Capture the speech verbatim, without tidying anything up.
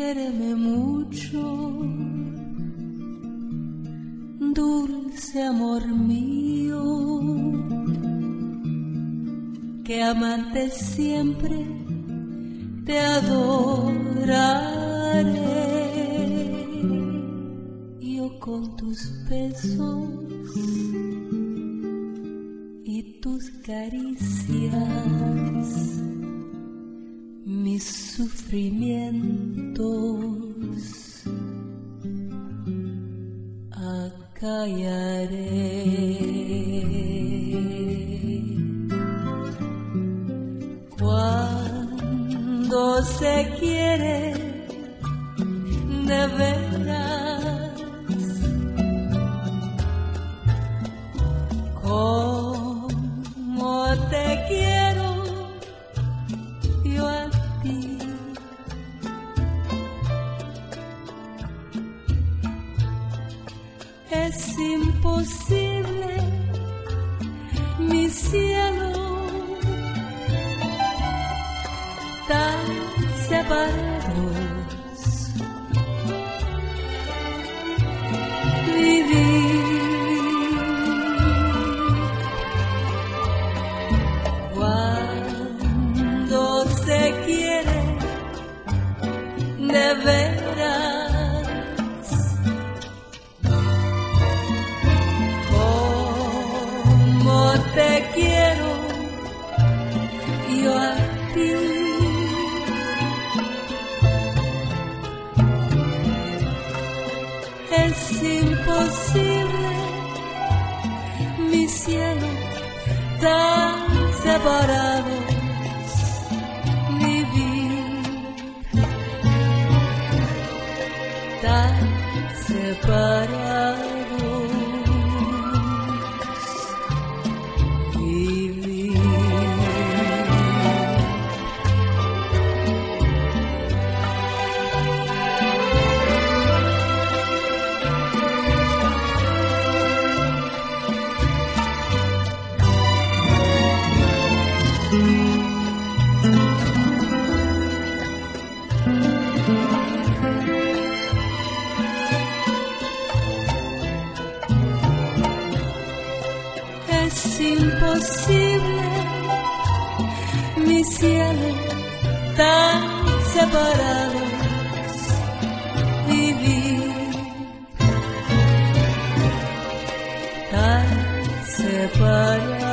quiéreme mucho, dulce amor mío, que amante siempre te adoraré. Yo con tus besos y tus caricias, mis sufrimientos acallaré. Cuando se quiere de veras, como te quiero yo a ti, es imposible, mi cielo, tan separados vivir. Cuando se quiere de veras, como te quiero yo a ti, es imposible, mi cielo, tan separados vivir, tan separados vivir. Es imposible, mi cielo, tan separados vivir, tan separados.